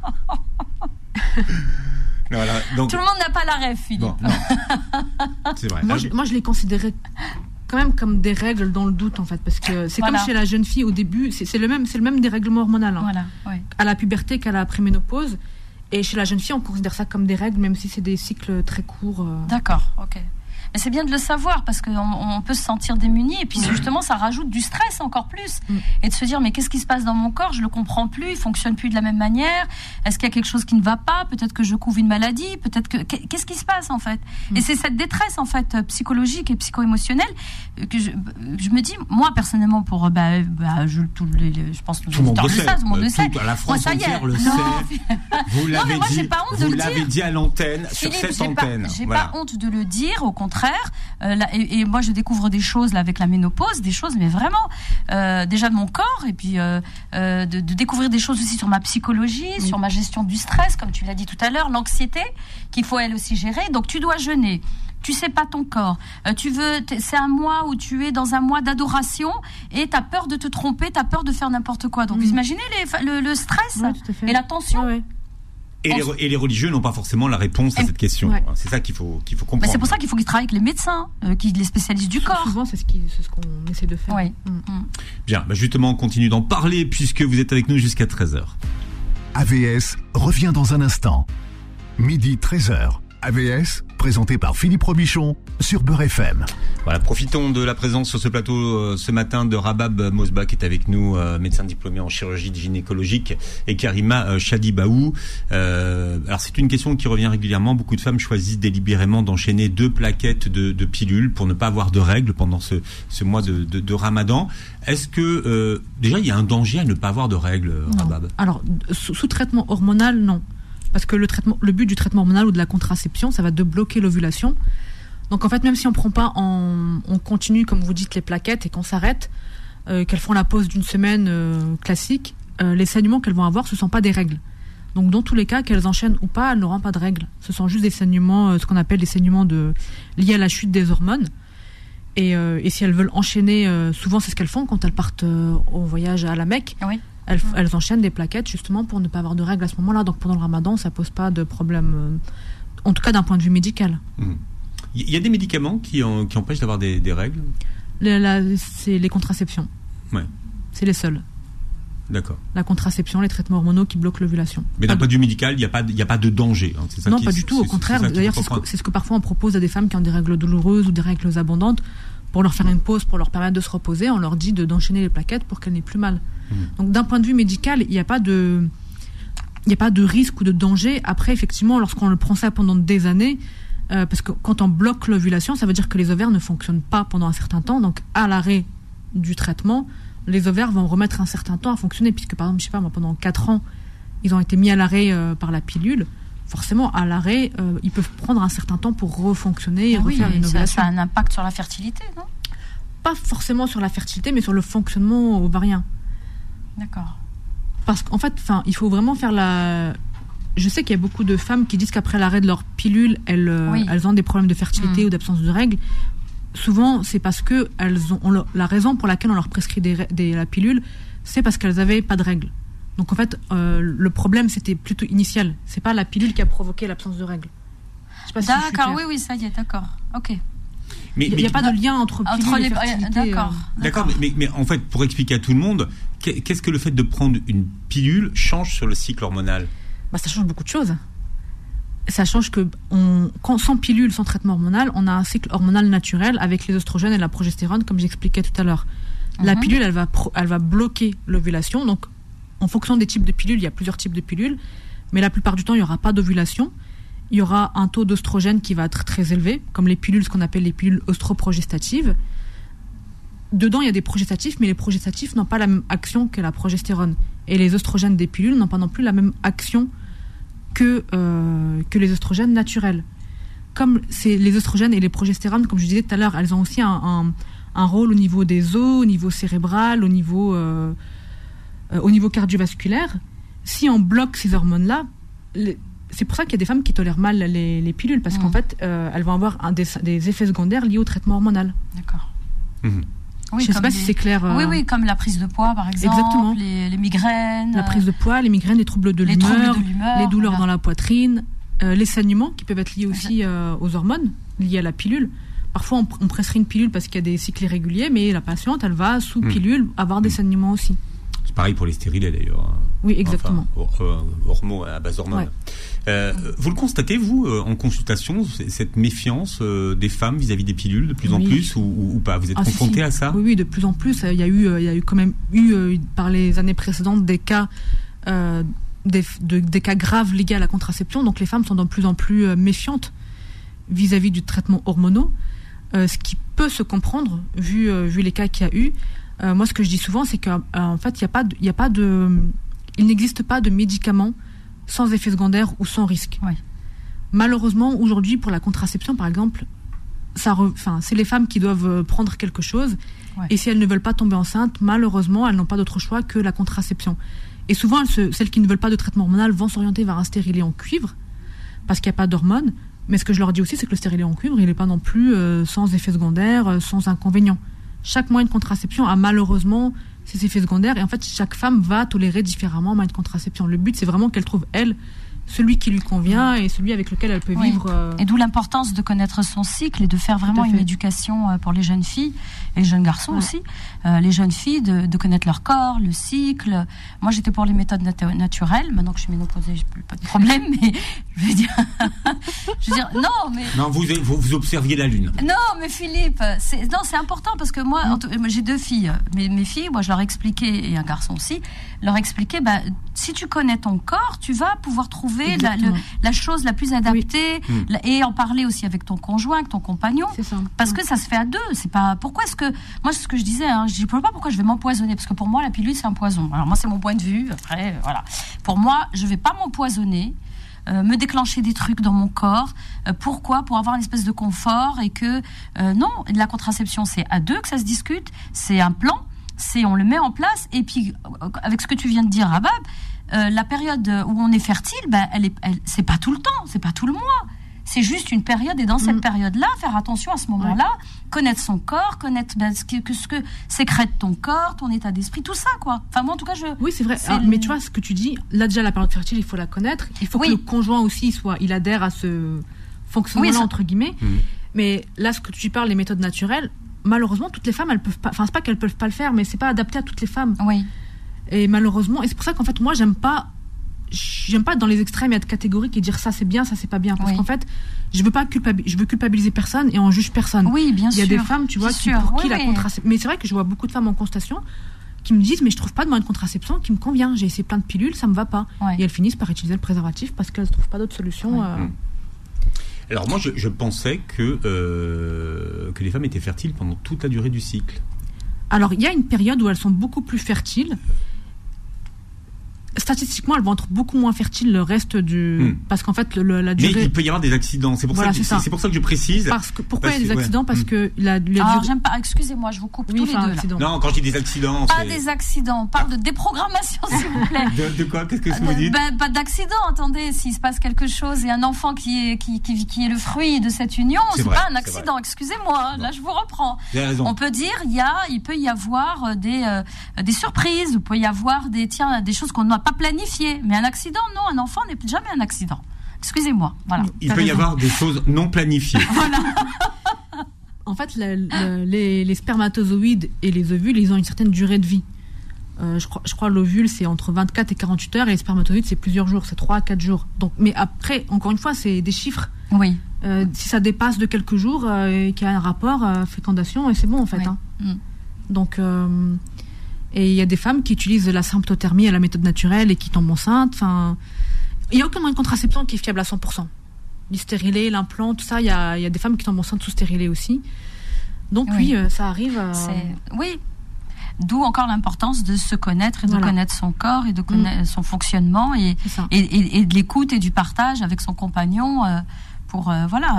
S2: Voilà, donc...
S3: Tout le monde n'a pas la rêve, Philippe.
S2: Bon, non. C'est vrai.
S4: Moi, je les considérais quand même comme des règles dans le doute, en fait, parce que c'est comme chez la jeune fille au début, c'est le même dérèglement hormonal.
S3: Voilà, ouais.
S4: À la puberté qu'à la préménopause. Et chez la jeune fille, on considère ça comme des règles, même si c'est des cycles très courts.
S3: D'accord, ok. Mais c'est bien de le savoir parce qu'on peut se sentir démuni et puis justement ça rajoute du stress encore plus et de se dire mais qu'est-ce qui se passe dans mon corps, je le comprends plus, il fonctionne plus de la même manière, est-ce qu'il y a quelque chose qui ne va pas, peut-être que je couvre une maladie, peut-être que qu'est-ce qui se passe en fait, et c'est cette détresse en fait psychologique et psycho-émotionnelle que je me dis moi personnellement pour je pense que
S2: tout le monde le sait,
S3: tout le monde le sait,
S2: la France entière le sait, vous l'avez dit, j'ai pas honte de le dire. Vous l'avez dit à l'antenne, sur cette antenne.
S3: J'ai pas honte de le dire, au contraire. Et moi je découvre des choses là avec la ménopause, des choses mais vraiment déjà de mon corps et puis de découvrir des choses aussi sur ma psychologie, sur ma gestion du stress comme tu l'as dit tout à l'heure, l'anxiété qu'il faut elle aussi gérer. Donc tu dois jeûner. Tu sais pas ton corps. C'est un mois où tu es dans un mois d'adoration et t'as peur de te tromper, t'as peur de faire n'importe quoi. Donc imaginez le stress et la tension.
S4: Ouais.
S2: Et les religieux n'ont pas forcément la réponse à cette question. Ouais. C'est ça qu'il faut comprendre.
S3: Mais c'est pour ça qu'il faut qu'ils travaillent avec les médecins, les spécialistes du corps.
S4: Souvent, c'est ce qu'on essaie de faire.
S3: Oui.
S2: Bien, justement, on continue d'en parler puisque vous êtes avec nous jusqu'à 13h.
S1: AVS revient dans un instant. Midi 13h. AVS, présenté par Philippe Robichon sur Beurre FM.
S2: Voilà, profitons de la présence sur ce plateau ce matin de Rabab Mosba qui est avec nous, médecin diplômé en chirurgie gynécologique, et Karima Chadibaou. Alors c'est une question qui revient régulièrement. Beaucoup de femmes choisissent délibérément d'enchaîner 2 plaquettes de pilules pour ne pas avoir de règles pendant ce mois de Ramadan. Est-ce que déjà il y a un danger à ne pas avoir de règles, Rabab?
S4: Alors sous traitement hormonal, non. Parce que le but du traitement hormonal ou de la contraception, ça va de bloquer l'ovulation. Donc en fait, même si on prend pas, on continue, comme vous dites, les plaquettes et qu'on s'arrête, qu'elles font la pause d'une semaine classique, les saignements qu'elles vont avoir, ce sont pas des règles. Donc dans tous les cas, qu'elles enchaînent ou pas, elles n'auront pas de règles. Ce sont juste des saignements, ce qu'on appelle des saignements liés à la chute des hormones. Et si elles veulent enchaîner, souvent c'est ce qu'elles font quand elles partent au voyage à la Mecque.
S3: Oui.
S4: Elles enchaînent des plaquettes justement pour ne pas avoir de règles à ce moment-là. Donc pendant le Ramadan, ça pose pas de problème, en tout cas d'un point de vue médical.
S2: Il y a des médicaments qui empêchent d'avoir des règles?
S4: C'est les contraceptions.
S2: Ouais.
S4: C'est les seuls.
S2: D'accord.
S4: La contraception, les traitements hormonaux qui bloquent l'ovulation.
S2: Mais d'un point de vue médical, il n'y a pas de danger. C'est ça
S4: non, pas du tout. Au contraire, d'ailleurs, c'est ce que parfois on propose à des femmes qui ont des règles douloureuses ou des règles abondantes. Pour leur faire une pause, pour leur permettre de se reposer, on leur dit d'enchaîner les plaquettes pour qu'elles n'aient plus mal. Donc d'un point de vue médical, il n'y a pas de risque ou de danger. Après, effectivement, lorsqu'on le prend ça pendant des années, parce que quand on bloque l'ovulation, ça veut dire que les ovaires ne fonctionnent pas pendant un certain temps. Donc à l'arrêt du traitement, les ovaires vont remettre un certain temps à fonctionner, puisque par exemple, je sais pas moi, pendant 4 ans, ils ont été mis à l'arrêt par la pilule. forcément, à l'arrêt, ils peuvent prendre un certain temps pour refonctionner et refaire une ovulation.
S3: Ça a un impact sur la fertilité, non ?
S4: Pas forcément sur la fertilité, mais sur le fonctionnement ovarien.
S3: D'accord.
S4: Parce qu'en fait, il faut vraiment faire la... Je sais qu'il y a beaucoup de femmes qui disent qu'après l'arrêt de leur pilule, elles ont des problèmes de fertilité ou d'absence de règles. Souvent, c'est parce que la raison pour laquelle on leur prescrit la pilule, c'est parce qu'elles n'avaient pas de règles. Donc en fait, le problème, c'était plutôt initial. C'est pas la pilule qui a provoqué l'absence de règles.
S3: D'accord, oui, ça y est, d'accord. Ok.
S4: Il n'y a pas de lien entre pilule et fertilité.
S2: D'accord, mais en fait, pour expliquer à tout le monde, qu'est-ce que le fait de prendre une pilule change sur le cycle hormonal ?
S4: Ça change beaucoup de choses. Ça change que sans pilule, sans traitement hormonal, on a un cycle hormonal naturel avec les oestrogènes et la progestérone, comme j'expliquais tout à l'heure. La pilule, elle va bloquer l'ovulation. Donc, en fonction des types de pilules, il y a plusieurs types de pilules, mais la plupart du temps, il n'y aura pas d'ovulation. Il y aura un taux d'oestrogène qui va être très élevé, comme les pilules, ce qu'on appelle les pilules œstroprogestatives. Dedans, il y a des progestatifs, mais les progestatifs n'ont pas la même action que la progestérone. Et les oestrogènes des pilules n'ont pas non plus la même action que les oestrogènes naturels. Comme les oestrogènes et les progestérones, comme je disais tout à l'heure, elles ont aussi un rôle au niveau des os, au niveau cérébral, au niveau cardiovasculaire. Si on bloque ces hormones-là, c'est pour ça qu'il y a des femmes qui tolèrent mal les pilules, parce qu'en fait, elles vont avoir des effets secondaires liés au traitement hormonal.
S3: D'accord.
S4: Oui, je ne sais pas si c'est clair.
S3: Oui, comme la prise de poids, par exemple.
S4: Exactement.
S3: Les migraines.
S4: La prise de poids, les migraines, les troubles de l'humeur, les douleurs dans la poitrine, les saignements qui peuvent être liés aussi aux hormones, liés à la pilule. Parfois, on prescrit une pilule parce qu'il y a des cycles irréguliers, mais la patiente, elle va, sous pilule, avoir des saignements aussi.
S2: C'est pareil pour les stérilés, d'ailleurs.
S4: Oui, exactement.
S2: À base d'hormones. Ouais. Vous le constatez, vous, en consultation, cette méfiance des femmes vis-à-vis des pilules de plus en plus ou pas ? Vous êtes confronté à ça ?
S4: Oui, de plus en plus. Il y a eu quand même par les années précédentes des cas graves liés à la contraception. Donc les femmes sont de plus en plus méfiantes vis-à-vis du traitement hormonaux, ce qui peut se comprendre vu les cas qu'il y a eu. Moi, ce que je dis souvent, c'est qu'en fait, il n'existe pas de médicaments sans effet secondaire ou sans risque.
S3: Ouais.
S4: Malheureusement, aujourd'hui, pour la contraception, par exemple, c'est les femmes qui doivent prendre quelque chose. Ouais. Et si elles ne veulent pas tomber enceinte, malheureusement, elles n'ont pas d'autre choix que la contraception. Et souvent, celles qui ne veulent pas de traitement hormonal vont s'orienter vers un stérilet en cuivre, parce qu'il n'y a pas d'hormones. Mais ce que je leur dis aussi, c'est que le stérilet en cuivre, il n'est pas non plus sans effet secondaire, sans inconvénient. Chaque moyen de contraception a malheureusement ses effets secondaires. Et en fait, chaque femme va tolérer différemment un moyen de contraception. Le but, c'est vraiment qu'elle trouve, elle, celui qui lui convient et celui avec lequel elle peut vivre.
S3: Et d'où l'importance de connaître son cycle et de faire vraiment une éducation pour les jeunes filles et les jeunes garçons aussi. Les jeunes filles, de connaître leur corps, le cycle. Moi, j'étais pour les méthodes naturelles. Maintenant que je suis ménopausée, j'ai plus pas de problème. Mais je veux dire, non, mais
S2: non, vous observiez la lune.
S3: Non, mais Philippe, c'est important parce que moi, j'ai 2 filles. Mes filles, moi, je leur expliquais, et un garçon aussi, leur expliquer, si tu connais ton corps, tu vas pouvoir trouver la chose la plus adaptée et en parler aussi avec ton conjoint, avec ton compagnon.
S4: C'est ça.
S3: Parce que ça se fait à 2. C'est pas pourquoi est-ce que moi, c'est ce que je disais. Je ne sais pas pourquoi je vais m'empoisonner, parce que pour moi, la pilule, c'est un poison. Alors moi, c'est mon point de vue. Après, voilà. Pour moi, je vais pas m'empoisonner. Me déclencher des trucs dans mon corps. Pourquoi ? Pour avoir une espèce de confort et que non, la contraception, c'est à 2 que ça se discute. C'est un plan. On le met en place. Et puis, avec ce que tu viens de dire, Rabab, la période où on est fertile, c'est pas tout le temps, c'est pas tout le mois. C'est juste une période, et dans cette période-là, faire attention à ce moment-là, connaître son corps, connaître ce que sécrète ton corps, ton état d'esprit, tout ça, quoi. Enfin, moi, en tout cas,
S4: Oui, c'est vrai. Mais tu vois, ce que tu dis, là, déjà, la période fertile, il faut la connaître. Il faut que le conjoint aussi il adhère à ce fonctionnement-là, entre guillemets. Mais là, ce que tu parles, les méthodes naturelles, malheureusement, toutes les femmes, elles peuvent pas. Enfin, c'est pas qu'elles peuvent pas le faire, mais c'est pas adapté à toutes les femmes.
S3: Oui.
S4: Et malheureusement, et c'est pour ça qu'en fait, moi, j'aime pas être dans les extrêmes et être catégorique et dire ça c'est bien, ça c'est pas bien. Parce qu'en fait, je veux culpabiliser personne et on juge personne.
S3: Oui, bien sûr.
S4: Il y a des femmes, tu vois, pour qui la contraception. Mais c'est vrai que je vois beaucoup de femmes en consultation qui me disent, mais je trouve pas de moyen de contraception qui me convient. J'ai essayé plein de pilules, ça me va pas. Et elles finissent par utiliser le préservatif parce qu'elles trouvent pas d'autre solution.
S2: Alors moi, je pensais que les femmes étaient fertiles pendant toute la durée du cycle.
S4: Alors, il y a une période où elles sont beaucoup plus fertiles. statistiquement, elles vont être beaucoup moins fertiles le reste du... Parce qu'en fait, la durée...
S2: Mais il peut y avoir des accidents. C'est pour, c'est pour ça que je précise.
S4: Pourquoi il y a des accidents? Parce que
S3: Alors, j'aime pas... Excusez-moi, je vous coupe tous les deux. Là.
S2: Non, quand je dis des accidents...
S3: Pas des accidents. On parle de déprogrammation, s'il vous plaît.
S2: De quoi? Qu'est-ce que vous dites?
S3: Pas d'accident. Attendez, s'il se passe quelque chose et un enfant qui est le fruit de cette union, c'est pas un accident. Excusez-moi. Là, je vous reprends.
S2: Vous avez raison.
S3: On peut dire, il peut y avoir des surprises. Il peut y avoir des choses qu'on n'a pas planifiées. Mais un accident, non. Un enfant n'est jamais un accident. Excusez-moi. Voilà.
S2: Il peut y avoir des choses non planifiées.
S3: Voilà.
S4: En fait, les spermatozoïdes et les ovules, ils ont une certaine durée de vie. Je crois l'ovule, c'est entre 24 et 48 heures, et les spermatozoïdes, c'est plusieurs jours, c'est 3 à 4 jours. Donc, mais après, encore une fois, c'est des chiffres.
S3: Oui.
S4: Si ça dépasse de quelques jours, qu'il y a un rapport, fécondation, et c'est bon, en fait.
S3: Oui.
S4: Hein. Donc, et il y a des femmes qui utilisent la symptothermie à la méthode naturelle et qui tombent enceintes. Enfin, il n'y a aucun moyen de contraception qui est fiable à 100%. Les stérilés, l'implant, tout ça, il y a des femmes qui tombent enceintes sous stérilés aussi. Donc oui, ça arrive.
S3: Oui. D'où encore l'importance de se connaître et de connaître son corps et de connaître son fonctionnement et de l'écoute et du partage avec son compagnon pour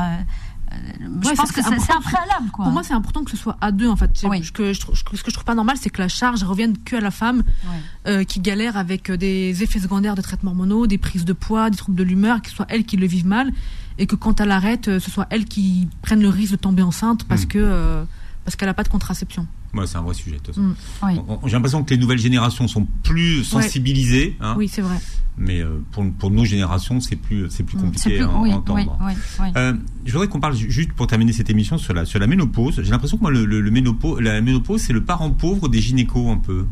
S3: je pense que c'est un préalable, quoi.
S4: Pour moi, c'est important que ce soit à deux, en fait. Ce que je trouve pas normal, c'est que la charge revienne que à la femme qui galère avec des effets secondaires de traitements hormonaux, des prises de poids, des troubles de l'humeur, que ce soit elle qui le vive mal, et que quand elle arrête, ce soit elle qui prenne le risque de tomber enceinte parce qu'elle n'a pas de contraception.
S2: Ouais, c'est un vrai sujet. De toute façon. J'ai l'impression que les nouvelles générations sont plus sensibilisées. Hein,
S4: oui, c'est vrai.
S2: Mais pour nos générations, c'est plus compliqué à entendre. Je voudrais qu'on parle juste pour terminer cette émission sur la ménopause. J'ai l'impression que moi, la ménopause, c'est le parent pauvre des gynécos un peu.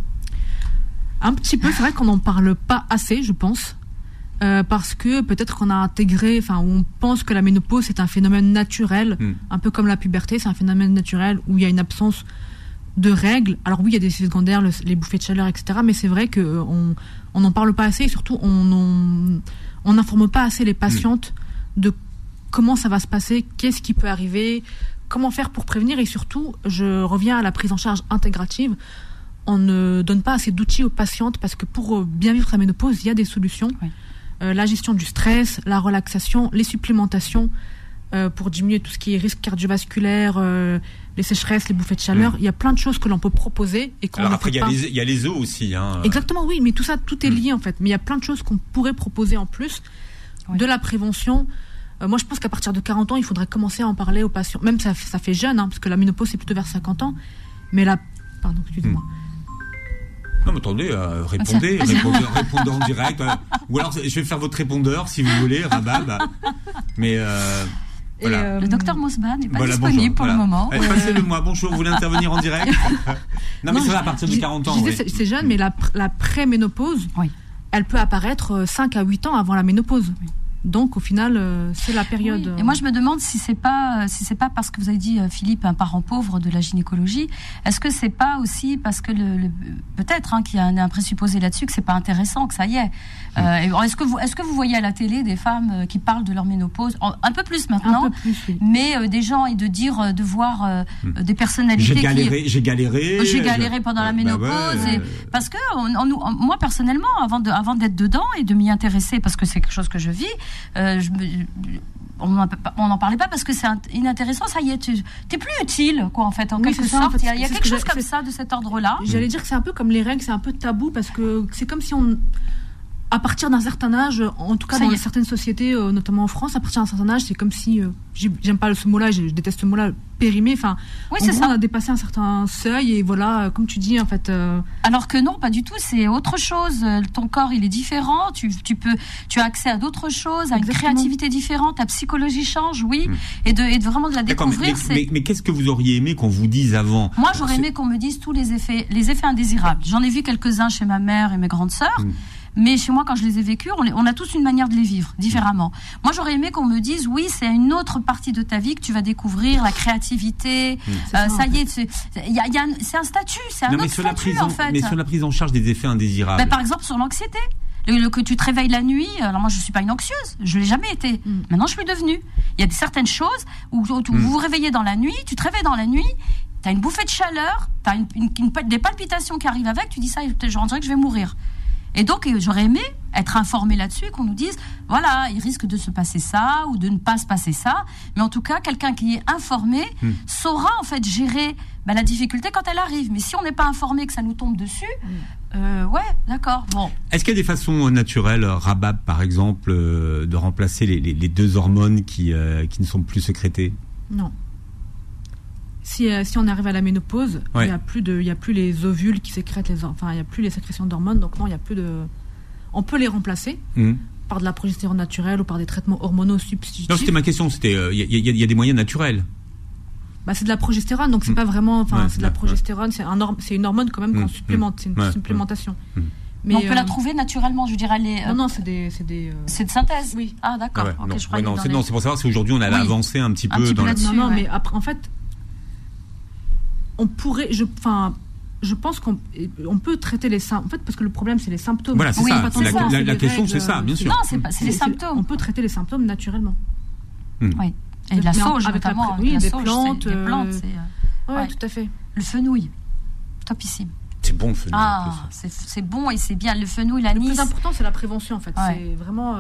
S4: Un petit peu, c'est vrai qu'on n'en parle pas assez, je pense. Parce que peut-être qu'on a intégré, on pense que la ménopause c'est un phénomène naturel, un peu comme la puberté, c'est un phénomène naturel où il y a une absence de règles. Alors oui, il y a des effets secondaires, les bouffées de chaleur, etc. Mais c'est vrai qu'on n'en parle pas assez et surtout on n'informe pas assez les patientes de comment ça va se passer, qu'est-ce qui peut arriver, comment faire pour prévenir et surtout, je reviens à la prise en charge intégrative. On ne donne pas assez d'outils aux patientes parce que pour bien vivre sa ménopause, il y a des solutions. Oui. La gestion du stress, la relaxation, les supplémentations pour diminuer tout ce qui est risque cardiovasculaire, les sécheresses, les bouffées de chaleur. Il y a plein de choses que l'on peut proposer. Et qu'on
S2: après, il y a les os aussi. Hein.
S4: Exactement, oui, mais tout ça, tout est lié en fait. Mais il y a plein de choses qu'on pourrait proposer en plus de la prévention. Moi, je pense qu'à partir de 40 ans, il faudrait commencer à en parler aux patients. Même ça fait jeune, parce que la ménopause, c'est plutôt vers 50 ans. Mais pardon, excusez-moi.
S2: Non, mais attendez, répondez en direct. Ou alors, je vais faire votre répondeur, si vous voulez, Rabab. Mais voilà.
S3: Le docteur Mosba n'est pas disponible pour le moment.
S2: Passez-le moi. Bonjour, vous voulez intervenir en direct? Non, mais c'est vrai, à partir de 40 ans.
S4: Je disais, c'est jeune, mais la pré-ménopause, elle peut apparaître 5 à 8 ans avant la ménopause. Oui. Donc au final, c'est la période.
S3: Oui. Et moi je me demande si c'est pas parce que vous avez dit Philippe un parent pauvre de la gynécologie. Est-ce que c'est pas aussi parce que peut-être qu'il y a un présupposé là-dessus que c'est pas intéressant, que ça y est. Est-ce que vous voyez à la télé des femmes qui parlent de leur ménopause un peu plus maintenant,
S4: un peu plus, oui.
S3: Mais des gens et de voir des personnalités
S2: j'ai galéré
S3: pendant la ménopause parce que moi personnellement avant d'être dedans et de m'y intéresser parce que c'est quelque chose que je vis. On n'en parlait pas parce que c'est inintéressant. Ça y est, t'es plus utile, quoi, en fait, en quelque sorte. Il y a quelque chose comme ça de cet ordre-là.
S4: J'allais dire que c'est un peu comme les règles, c'est un peu tabou parce que c'est comme si à partir d'un certain âge, en tout cas dans certaines sociétés, notamment en France, à partir d'un certain âge, c'est comme si, j'aime pas ce mot-là, je déteste ce mot-là, périmé. Enfin, on a dépassé un certain seuil et voilà, comme tu dis, en fait.
S3: Alors que non, pas du tout. C'est autre chose. Ton corps, il est différent. Tu as accès à d'autres choses, à une créativité différente. Ta psychologie change, oui, et de vraiment de la découvrir.
S2: Mais qu'est-ce que vous auriez aimé qu'on vous dise avant?
S3: Moi, j'aurais aimé qu'on me dise tous les effets indésirables. J'en ai vu quelques-uns chez ma mère et mes grandes sœurs. Mais chez moi, quand je les ai vécus, on a tous une manière de les vivre différemment. Moi, j'aurais aimé qu'on me dise, oui, c'est une autre partie de ta vie que tu vas découvre, la créativité. Ça y est, c'est un statut, c'est un autre statut, en fait.
S2: Mais sur la prise en charge des effets indésirables.
S3: Par exemple, sur l'anxiété. Que tu te réveilles la nuit, alors moi je suis pas une anxieuse, je l'ai jamais été. Maintenant je suis devenue. Il y a certaines choses où vous vous réveillez dans la nuit, tu te réveilles dans la nuit, t'as une bouffée de chaleur, t'as des palpitations qui arrivent avec, tu dis ça, je dirais que je vais mourir. Et donc, j'aurais aimé être informée là-dessus, qu'on nous dise, voilà, il risque de se passer ça ou de ne pas se passer ça. Mais en tout cas, quelqu'un qui est informé saura en fait gérer la difficulté quand elle arrive. Mais si on n'est pas informé, que ça nous tombe dessus, ouais, d'accord. Bon.
S2: Est-ce qu'il y a des façons naturelles, Rabab par exemple, de remplacer les 2 hormones qui ne sont plus sécrétées?
S4: Non. Si on arrive à la ménopause, il y a plus les ovules qui sécrètent il y a plus les sécrétions d'hormones, donc non, il y a plus de. On peut les remplacer par de la progestérone naturelle ou par des traitements hormonaux substitutifs.
S2: Non, c'était ma question. C'était il y a des moyens naturels.
S4: C'est de la progestérone, donc c'est pas vraiment. C'est de la progestérone, c'est une hormone quand même qu'on supplémente, c'est une supplémentation.
S3: Mais on peut la trouver naturellement, je dirais.
S4: Non, c'est de
S3: synthèse.
S4: Oui.
S3: Ah, d'accord.
S2: C'est pour savoir si aujourd'hui on allait avancer un petit peu dans
S3: là-dessus.
S4: Non, mais après, en fait, on pourrait. Je pense qu'on peut traiter les symptômes. En fait, parce que le problème, c'est les symptômes.
S2: Voilà, c'est ça. La question, c'est ça, bien sûr.
S3: Non, c'est les symptômes.
S4: On peut traiter les symptômes naturellement.
S3: Oui. Et de la sauge, notamment.
S4: Des plantes.
S3: Des plantes,
S4: oui, tout à fait.
S3: Le fenouil. Topissime.
S2: C'est bon, le fenouil.
S3: Ah, c'est bon et c'est bien. Le fenouil, l'anis.
S4: Le plus important, c'est la prévention, en fait. C'est vraiment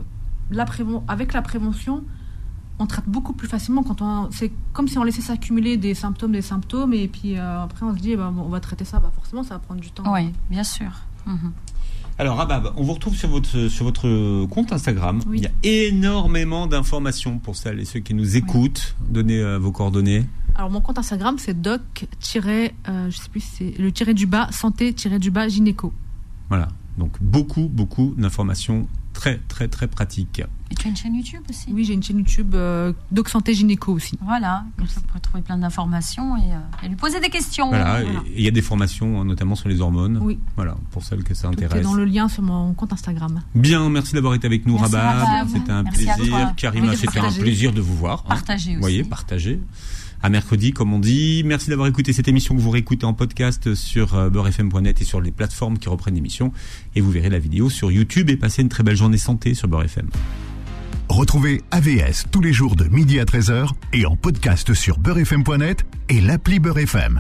S4: avec la prévention, on traite beaucoup plus facilement c'est comme si on laissait s'accumuler des symptômes, et puis après on se dit on va traiter ça. Forcément, ça va prendre du temps.
S3: Oui, bien sûr.
S2: Alors, Rabab, on vous retrouve sur votre compte Instagram.
S4: Oui.
S2: Il y a énormément d'informations pour celles et ceux qui nous écoutent. Donnez vos coordonnées.
S4: Alors, mon compte Instagram, c'est doc- je sais plus si c'est le tiré-du-bas santé-du-bas gynéco.
S2: Voilà. Donc, beaucoup d'informations très, très, très pratiques.
S3: Et tu as une chaîne YouTube aussi?
S4: Oui, j'ai une chaîne YouTube Doc Santé Gynéco aussi.
S3: Voilà, comme ça vous pourrez trouver plein d'informations et lui poser des questions.
S2: Voilà, et il y a des formations notamment sur les hormones.
S4: Oui.
S2: Voilà, pour celles que ça
S4: Tout
S2: intéresse.
S4: est dans le lien sur mon compte Instagram.
S2: Bien, merci d'avoir été avec nous,
S3: Merci,
S2: Rabab.
S3: Rabab.
S2: C'était un
S3: Merci
S2: plaisir. Karima, c'était un plaisir de vous voir.
S3: Partager aussi.
S2: Vous voyez, partager. À mercredi, comme on dit. Merci d'avoir écouté cette émission que vous réécoutez en podcast sur beurrefm.net et sur les plateformes qui reprennent l'émission. Et vous verrez la vidéo sur YouTube et passez une très belle journée santé sur Beurre FM.
S1: Retrouvez AVS tous les jours de midi à 13h et en podcast sur beurrefm.net et l'appli Beurre FM.